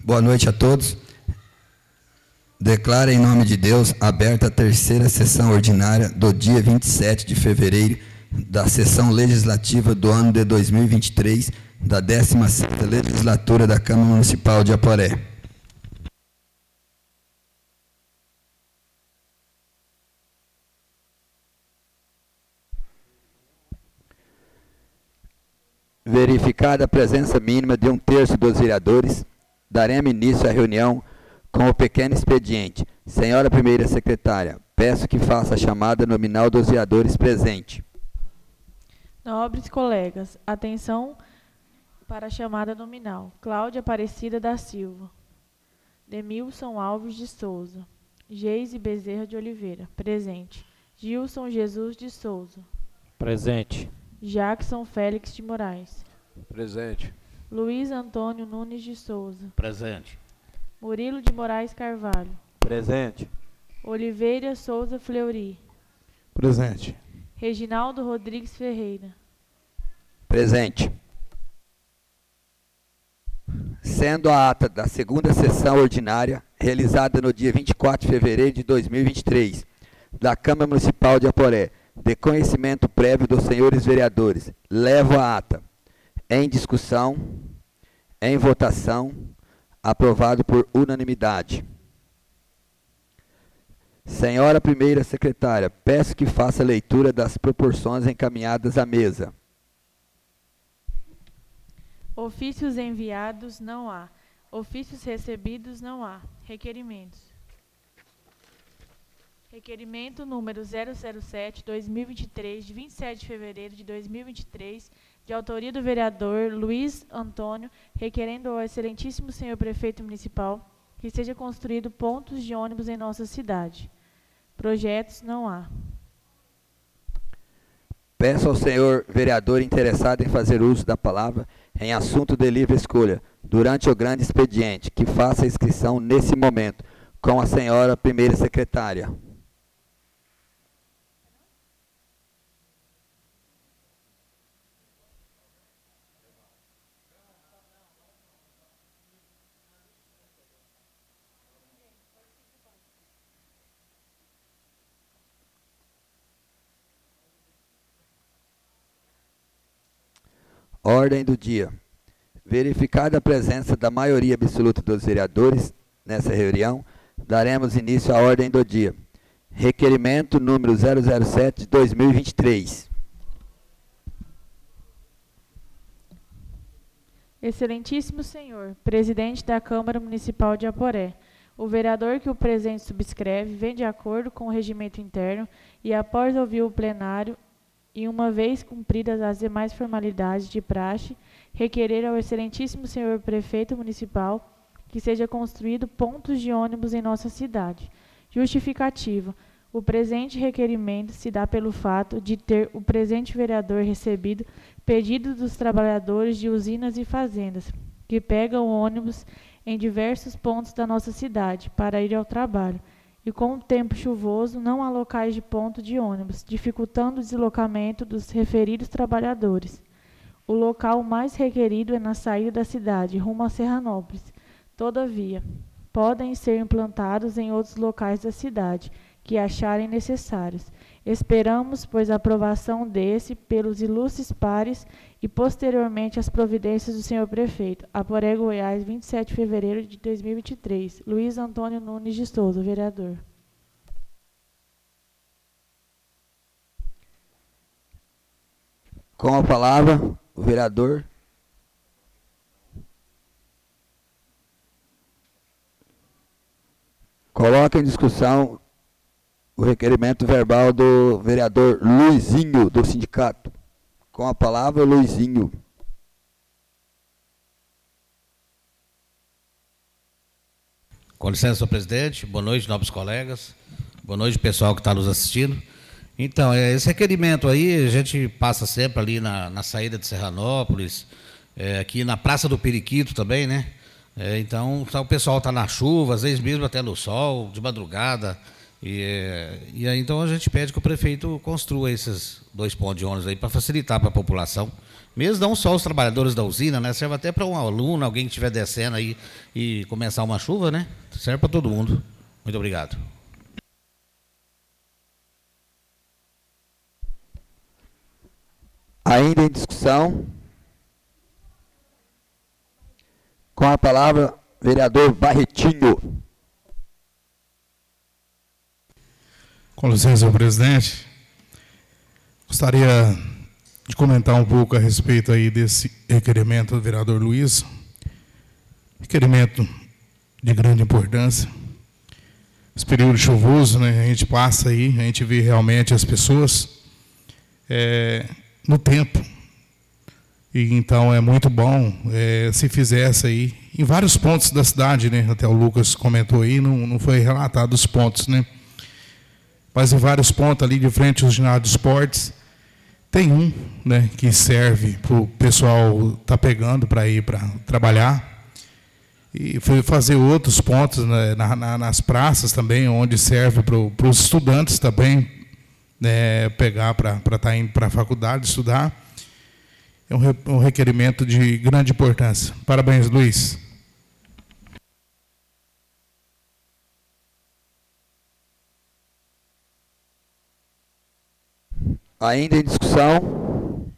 Boa noite a todos. Declaro em nome de Deus aberta a terceira sessão ordinária do dia 27 de fevereiro da sessão legislativa do ano de 2023 da 16ª Legislatura da Câmara Municipal de Aporé. Verificada a presença mínima de 1/3 dos vereadores, daremos início à reunião com o pequeno expediente. Senhora primeira secretária, peço que faça a chamada nominal dos vereadores presentes. Nobres colegas, atenção para a chamada nominal. Cláudia Aparecida da Silva. Demilson Alves de Souza. Geise Bezerra de Oliveira. Presente. Gilson Jesus de Souza. Presente. Jackson Félix de Moraes. Presente. Luiz Antônio Nunes de Souza. Presente. Murilo de Moraes Carvalho. Presente. Oliveira Souza Fleury. Presente. Reginaldo Rodrigues Ferreira. Presente. Sendo a ata da segunda sessão ordinária, realizada no dia 24 de fevereiro de 2023, da Câmara Municipal de Aporé, de conhecimento prévio dos senhores vereadores, levo a ata em discussão, em votação, aprovado por unanimidade. Senhora primeira secretária, peço que faça a leitura das proporções encaminhadas à mesa. Ofícios enviados, não há. Ofícios recebidos, não há. Requerimentos. Requerimento número 007-2023, de 27 de fevereiro de 2023, de autoria do vereador Luiz Antônio, requerendo ao excelentíssimo senhor prefeito municipal que seja construído pontos de ônibus em nossa cidade. Projetos não há. Peço ao senhor vereador interessado em fazer uso da palavra em assunto de livre escolha, durante o grande expediente, que faça a inscrição nesse momento, com a senhora primeira secretária. Ordem do dia. Verificada a presença da maioria absoluta dos vereadores nessa reunião, daremos início à ordem do dia. Requerimento número 007 de 2023. Excelentíssimo senhor, presidente da Câmara Municipal de Aporé, o vereador que o presente subscreve vem de acordo com o regimento interno e, após ouvir o plenário, e uma vez cumpridas as demais formalidades de praxe, requerer ao excelentíssimo senhor prefeito municipal que seja construído pontos de ônibus em nossa cidade. Justificativa. O presente requerimento se dá pelo fato de ter o presente vereador recebido pedidos dos trabalhadores de usinas e fazendas, que pegam ônibus em diversos pontos da nossa cidade para ir ao trabalho, e com o tempo chuvoso não há locais de ponto de ônibus, dificultando o deslocamento dos referidos trabalhadores. O local mais requerido é na saída da cidade, rumo a Serranópolis. Todavia, podem ser implantados em outros locais da cidade, que acharem necessários. Esperamos, pois, a aprovação desse pelos ilustres pares e, posteriormente, as providências do senhor prefeito. Aporé, Goiás, 27 de fevereiro de 2023. Luiz Antônio Nunes de Souza, vereador. Com a palavra, o vereador. Coloca em discussão o requerimento verbal do vereador Luizinho, do sindicato. Com a palavra, Luizinho. Com licença, senhor presidente. Boa noite, nobres colegas. Boa noite, pessoal que está nos assistindo. Então, esse requerimento aí, a gente passa sempre ali na saída de Serranópolis, aqui na Praça do Periquito também, né? Então, o pessoal está na chuva, às vezes mesmo até no sol, de madrugada. E aí, então a gente pede que o prefeito construa esses 2 pontos de ônibus aí para facilitar para a população. Mesmo não só os trabalhadores da usina, né? Serve até para um aluno, alguém que estiver descendo aí e começar uma chuva, né? Serve para todo mundo. Muito obrigado. Ainda em discussão. Com a palavra, vereador Barretinho. Com licença, presidente. Gostaria de comentar um pouco a respeito aí desse requerimento do vereador Luiz. Requerimento de grande importância. Esse período chuvoso, né, a gente passa aí, a gente vê realmente as pessoas no tempo. E então é muito bom se fizesse aí, em vários pontos da cidade, né, até o Lucas comentou aí, não foi relatado os pontos, né? Mas em vários pontos ali de frente aos ginásio de esportes, tem um, né, que serve para o pessoal estar pegando para ir para trabalhar. E foi fazer outros pontos, né, nas praças também, onde serve para os estudantes também, né, pegar para estar indo para a faculdade estudar. É um requerimento de grande importância. Parabéns, Luiz. Ainda em discussão.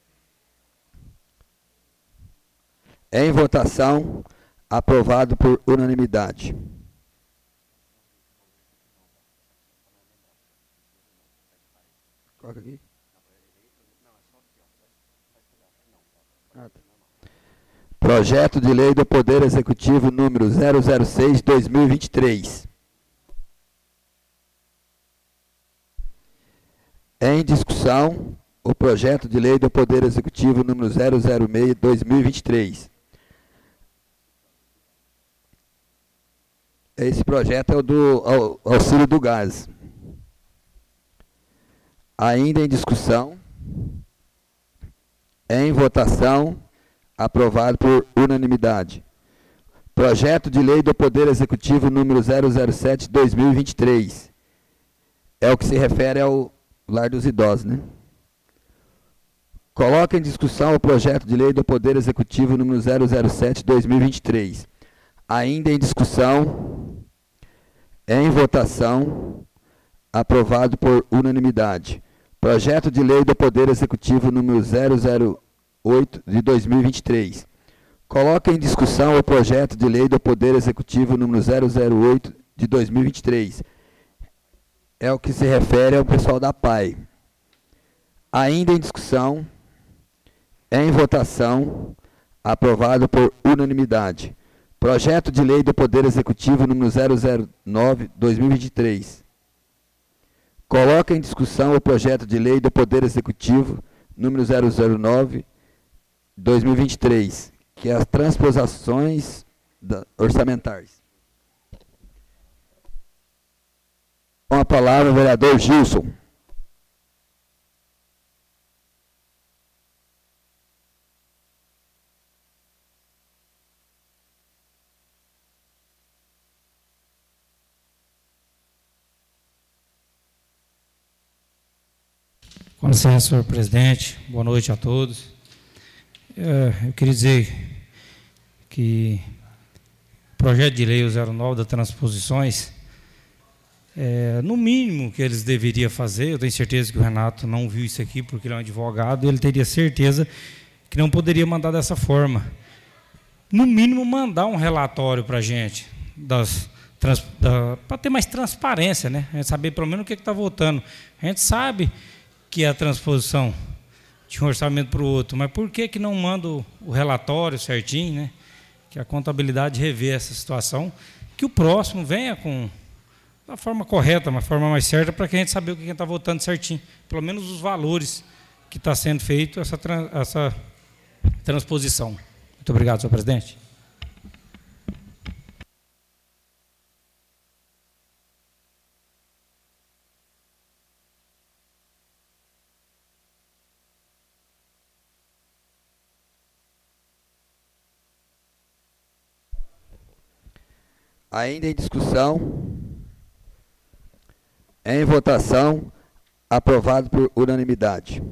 Em votação. Aprovado por unanimidade. Coloca aqui. Projeto de Lei do Poder Executivo número 006/2023. Em discussão, o projeto de lei do Poder Executivo número 006/2023. Esse projeto é o do auxílio do gás. Ainda em discussão, em votação, aprovado por unanimidade. Projeto de lei do Poder Executivo número 007/2023. É o que se refere ao lar dos idosos, né? Coloca em discussão o projeto de lei do Poder Executivo número 007/2023. Ainda em discussão, em votação, aprovado por unanimidade. Projeto de lei do Poder Executivo número 008/2023. Coloca em discussão o projeto de lei do Poder Executivo número 008/2023. É o que se refere ao pessoal da PAI. Ainda em discussão, em votação, aprovado por unanimidade. Projeto de lei do Poder Executivo número 009/2023. Coloca em discussão o projeto de lei do Poder Executivo número 009/2023, que é as transposições orçamentárias. Com a palavra, o vereador Gilson. Com licença, senhor presidente. Boa noite a todos. Eu queria dizer que o projeto de lei 09 das transposições, no mínimo que eles deveriam fazer, eu tenho certeza que o Renato não viu isso aqui, porque ele é um advogado, ele teria certeza que não poderia mandar dessa forma. No mínimo, mandar um relatório para a gente, para ter mais transparência, né? A gente saber pelo menos o que está votando. A gente sabe que é a transposição de um orçamento para o outro, mas por que não manda o relatório certinho, né? Que a contabilidade revê essa situação, que o próximo venha com a forma correta, uma forma mais certa, para que a gente saber o que a gente está votando certinho, pelo menos os valores que está sendo feito essa transposição. Muito obrigado, senhor presidente. Ainda em discussão, Em votação, aprovado por unanimidade.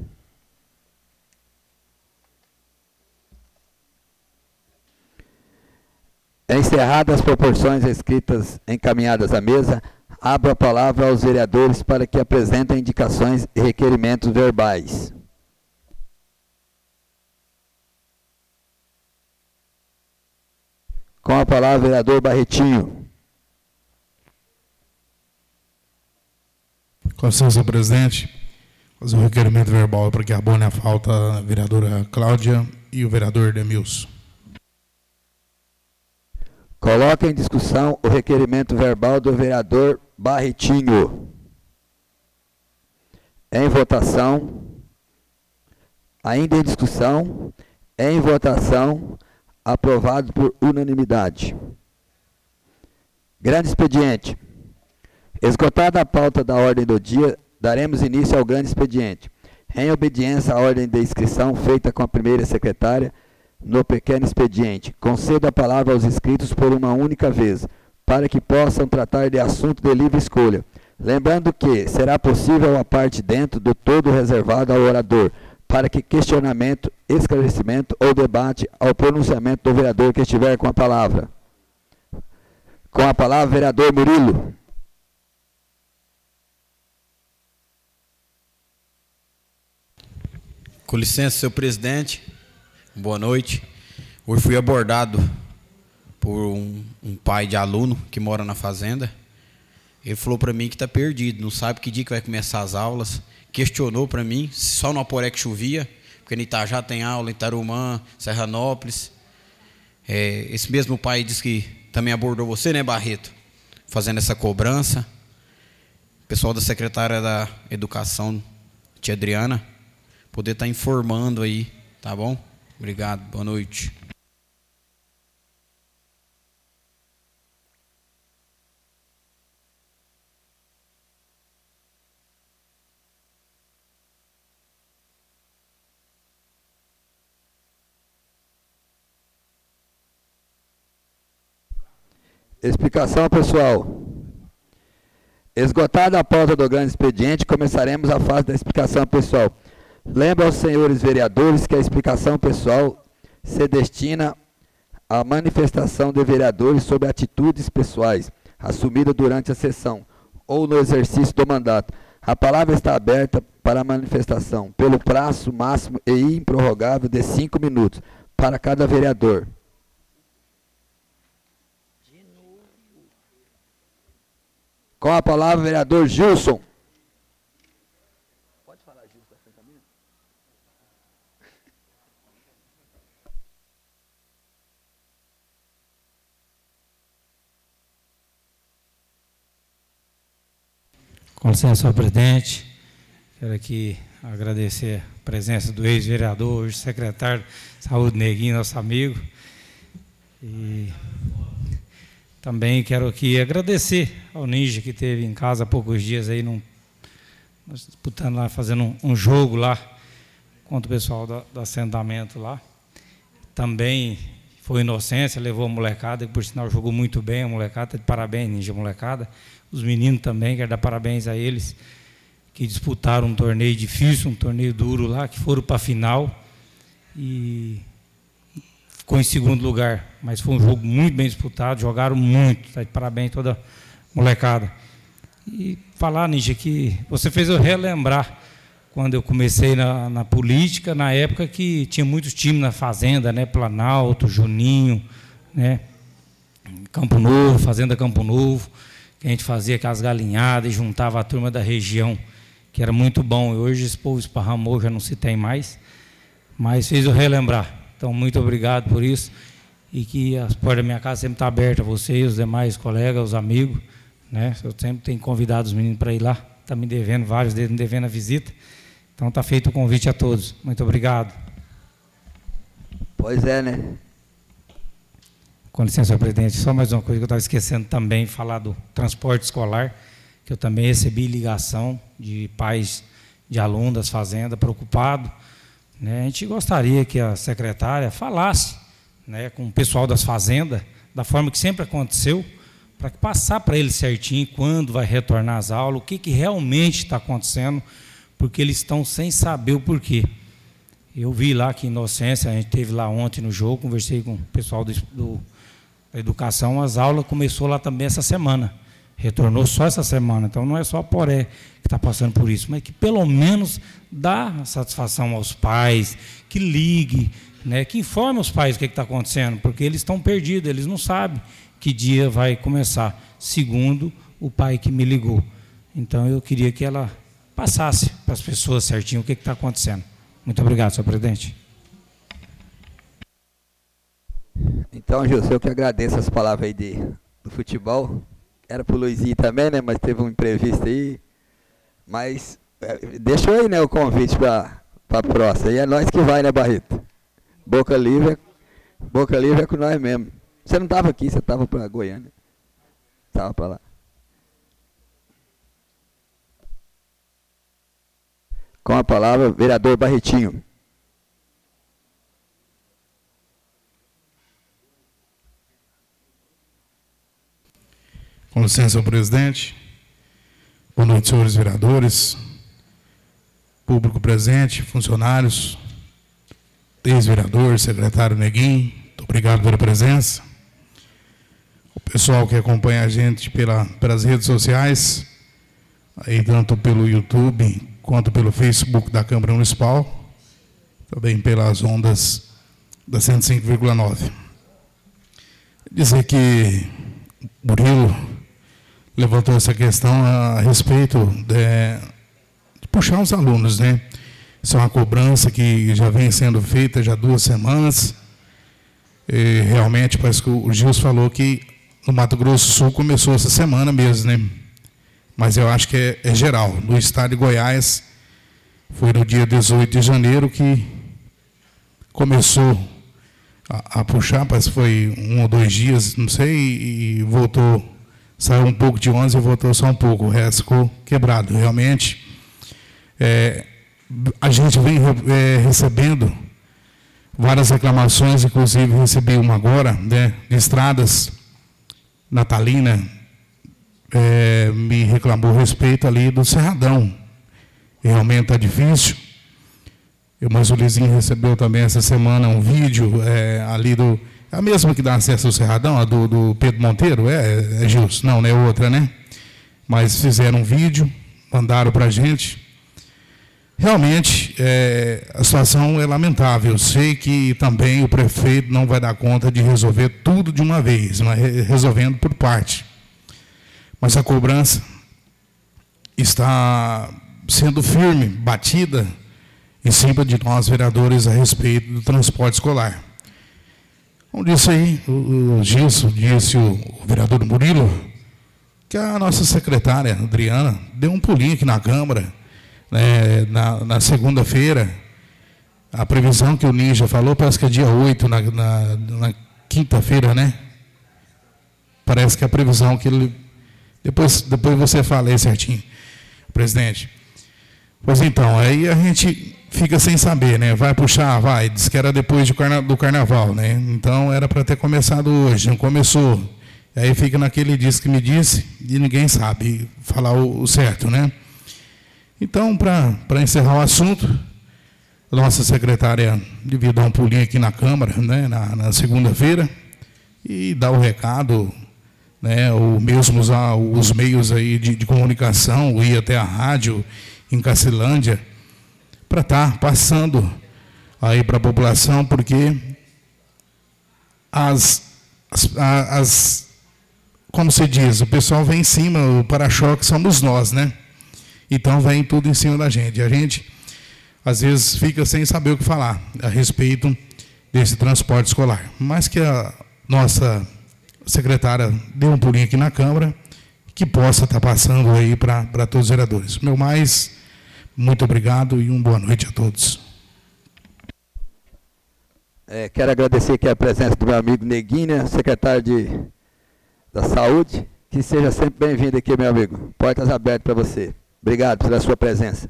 Encerradas as proporções escritas encaminhadas à mesa, abro a palavra aos vereadores para que apresentem indicações e requerimentos verbais. Com a palavra, vereador Barretinho. Com licença, presidente. Fazer um requerimento verbal para que abone a falta a vereadora Cláudia e o vereador Demilson. Coloca em discussão o requerimento verbal do vereador Barretinho. Em votação. Ainda em discussão. Em votação. Aprovado por unanimidade. Grande expediente. Esgotada a pauta da ordem do dia, daremos início ao grande expediente. Em obediência à ordem de inscrição feita com a primeira secretária, no pequeno expediente, concedo a palavra aos inscritos por uma única vez, para que possam tratar de assunto de livre escolha. Lembrando que será possível a parte dentro do todo reservado ao orador, para que questionamento, esclarecimento ou debate ao pronunciamento do vereador que estiver com a palavra. Com a palavra, vereador Murilo. Com licença, senhor presidente. Boa noite. Hoje fui abordado por um pai de aluno que mora na fazenda. Ele falou para mim que está perdido, não sabe que dia que vai começar as aulas. Questionou para mim se só no Aporé que chovia, porque no Itajá tem aula, em Tarumã, Serranópolis. Esse mesmo pai disse que também abordou você, né, Barreto? Fazendo essa cobrança. O pessoal da secretária da Educação, tia Adriana, poder estar informando aí, tá bom? Obrigado, boa noite. Explicação, pessoal. Esgotada a pauta do grande expediente, começaremos a fase da explicação pessoal. Lembro aos senhores vereadores que a explicação pessoal se destina à manifestação de vereadores sobre atitudes pessoais assumidas durante a sessão ou no exercício do mandato. A palavra está aberta para a manifestação pelo prazo máximo e improrrogável de 5 minutos para cada vereador. Com a palavra, vereador Gilson. Pode falar, Gilson, da frente a mim? Com licença, senhor presidente. Quero aqui agradecer a presença do ex-vereador, hoje secretário de Saúde Neguinho, nosso amigo. E também quero aqui agradecer ao Ninja, que esteve em casa há poucos dias aí, nós disputando lá, fazendo um jogo lá contra o pessoal do assentamento lá. Também foi inocência, levou a molecada, que por sinal jogou muito bem, a molecada, de parabéns, Ninja, molecada. Os meninos também, quero dar parabéns a eles, que disputaram um torneio difícil, um torneio duro lá, que foram para a final e ficou em segundo lugar, mas foi um jogo muito bem disputado, jogaram muito, tá de parabéns toda a molecada. E falar, Ninja, que você fez eu relembrar quando eu comecei na política, na época que tinha muitos times na fazenda, né, Planalto, Juninho, né, Campo Novo, Fazenda Campo Novo, que a gente fazia aquelas galinhadas e juntava a turma da região, que era muito bom. E hoje esse povo esparramou, já não se tem mais, mas fez eu relembrar. Então, muito obrigado por isso, e que as portas da minha casa sempre estão abertas a você e os demais colegas, os amigos, né? Eu sempre tenho convidado os meninos para ir lá, está me devendo, vários deles me devendo a visita. Então, está feito o convite a todos. Muito obrigado. Pois é, né? Com licença, senhor presidente, só mais uma coisa que eu estava esquecendo também, falar do transporte escolar, que eu também recebi ligação de pais de alunos das fazendas preocupados. A gente gostaria que a secretária falasse, né, com o pessoal das fazendas, da forma que sempre aconteceu, para passar para eles certinho quando vai retornar às aulas, o que realmente está acontecendo, porque eles estão sem saber o porquê. Eu vi lá que Inocência, a gente esteve lá ontem no jogo, conversei com o pessoal da educação, as aulas começou lá também essa semana, retornou só essa semana, então não é só a Poré que está passando por isso, mas que pelo menos dá satisfação aos pais, que ligue, né, que informe os pais o que está acontecendo, porque eles estão perdidos, eles não sabem que dia vai começar, segundo o pai que me ligou. Então eu queria que ela passasse para as pessoas certinho o que está acontecendo. Muito obrigado, senhor presidente. Então, Gilson, eu que agradeço as palavras aí do futebol. Era pro Luizinho também, né? Mas teve um imprevisto aí. Mas deixou aí, né, o convite para a próxima. E é nós que vai, né, Barreto? Boca Livre é com nós mesmo. Você não estava aqui, você estava para Goiânia. Estava para lá. Com a palavra, vereador Barretinho. Com licença, senhor presidente. Boa noite, senhores vereadores, público presente, funcionários, ex-vereador, secretário Neguinho, muito obrigado pela presença. O pessoal que acompanha a gente pelas redes sociais, aí tanto pelo YouTube quanto pelo Facebook da Câmara Municipal, também pelas ondas da 105,9. Dizer que Murilo levantou essa questão a respeito de puxar os alunos, né? Isso é uma cobrança que já vem sendo feita já há 2 semanas. E realmente, parece que o Gilson falou que no Mato Grosso do Sul começou essa semana mesmo, né? Mas eu acho que é geral. No estado de Goiás, foi no dia 18 de janeiro que começou a puxar, parece que foi 1 ou 2 dias, não sei, e voltou, saiu um pouco de 11 e voltou só um pouco, o resto ficou quebrado. Realmente, a gente vem recebendo várias reclamações, inclusive recebi uma agora, né, de estradas. Natalina me reclamou a respeito ali do Cerradão. Realmente está difícil. Mas o Lizinho recebeu também essa semana um vídeo ali do... É a mesma que dá acesso ao Cerradão, a do Pedro Monteiro? É Gilson? Não, é outra, né? Mas fizeram um vídeo, mandaram para a gente. Realmente, a situação é lamentável. Eu sei que também o prefeito não vai dar conta de resolver tudo de uma vez, mas resolvendo por parte. Mas a cobrança está sendo firme, batida, em cima de nós, vereadores, a respeito do transporte escolar. Como disse aí, o Gilson, disse o vereador Murilo, que a nossa secretária, Adriana, deu um pulinho aqui na Câmara, né, na segunda-feira. A previsão que o Ninja falou, parece que é dia 8, na quinta-feira, né? Parece que é a previsão que ele... Depois você fala aí certinho, presidente. Pois então, aí a gente fica sem saber, né? Vai puxar, vai. Diz que era depois do carnaval, né? Então era para ter começado hoje, não começou. Aí fica naquele disco que me disse e ninguém sabe falar o certo, né? Então, para encerrar o assunto, a nossa secretária devia dar um pulinho aqui na Câmara, né? Na segunda-feira, e dar o recado, né? Ou mesmo usar os meios aí de comunicação, ir até a rádio em Cacilândia, para estar passando aí para a população, porque como se diz, o pessoal vem em cima, o para-choque somos nós, né? Então vem tudo em cima da gente. E a gente, às vezes, fica sem saber o que falar a respeito desse transporte escolar. Mas que a nossa secretária dê um pulinho aqui na Câmara, que possa estar passando aí para todos os vereadores. Meu mais, muito obrigado e uma boa noite a todos. Quero agradecer aqui a presença do meu amigo Neguinho, né, secretário da Saúde. Que seja sempre bem-vindo aqui, meu amigo. Portas abertas para você. Obrigado pela sua presença.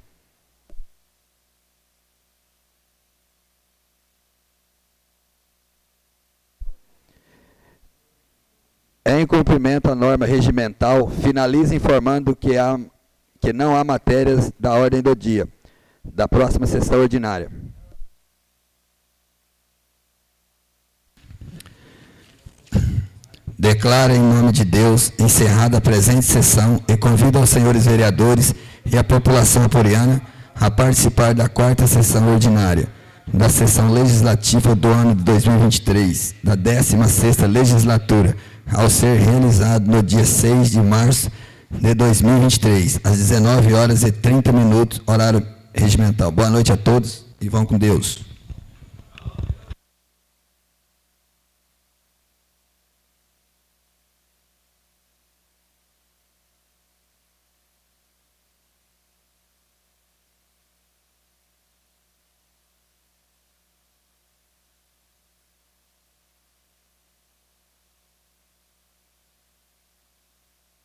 Em cumprimento à norma regimental, finalizo informando que não há matérias da ordem do dia da próxima sessão ordinária. Declaro, em nome de Deus, encerrada a presente sessão e convido aos senhores vereadores e a população aporeana a participar da 4ª sessão ordinária da sessão legislativa do ano de 2023, da 16ª legislatura, ao ser realizado no dia 6 de março de 2023, às 19h30, horário regimental. Boa noite a todos e vão com Deus.